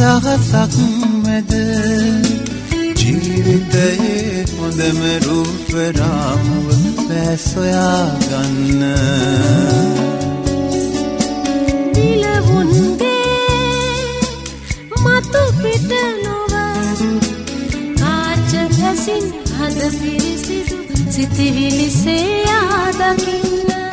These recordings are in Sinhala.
දහසක් මැද ජීවිතයේ හොඳම රූප රාමුව සොයා ගන්න විලවුන්ගේ මතු පිට නොව කාච ගැසින් හද පිරිසිදු සිතිවිලි සේයා දකින්න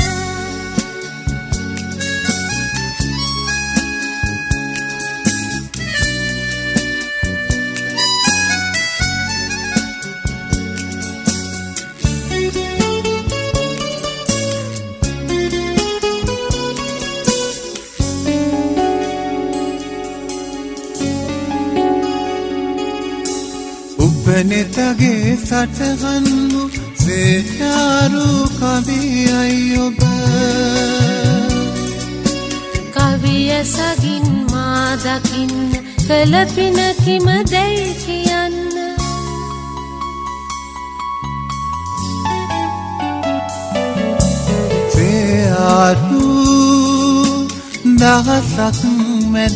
උපනෙතගේ සටහන් සේයාරු කවියයි ඔබ කවිය සගින් මා දකින්න කළ පින කිම දැයි කියන්න සේයාරු දහසක් මැද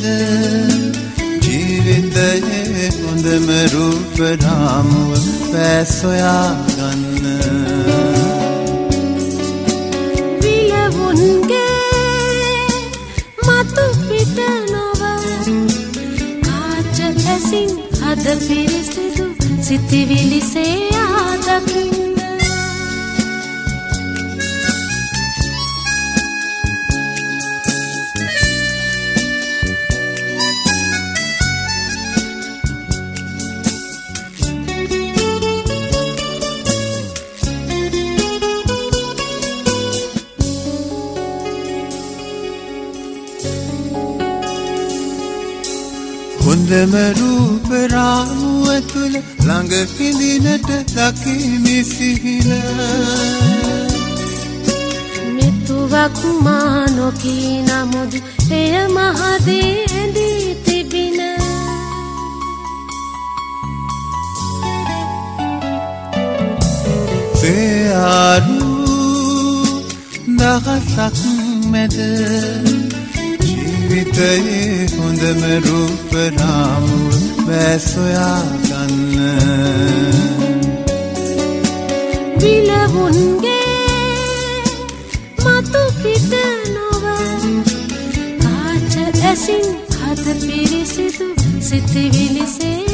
ජීවිතයේ හොඳම රූප රාමුව සොයා ගන්න විලවුන්ගේ මතු පිට නොව කාච ඇසින් හද පිරිසිදු සිතිවිලි සේයා දකින්න හොඳම රූප රාමුව තුළ ළඟ පිඳිනට දකිමි සිහින මෙතුවක් මා නොකී නමුදු එය මහදේ ඇඳී තිබින සේයාරු දහසක් මැද ජීවිතයේ හොඳම රූප රාමුව සොයා ගන්න විලවුන්ගේ මතු පිට නොව කාච ඇසින් හද පිරිසිදු සිතිවිලි සේ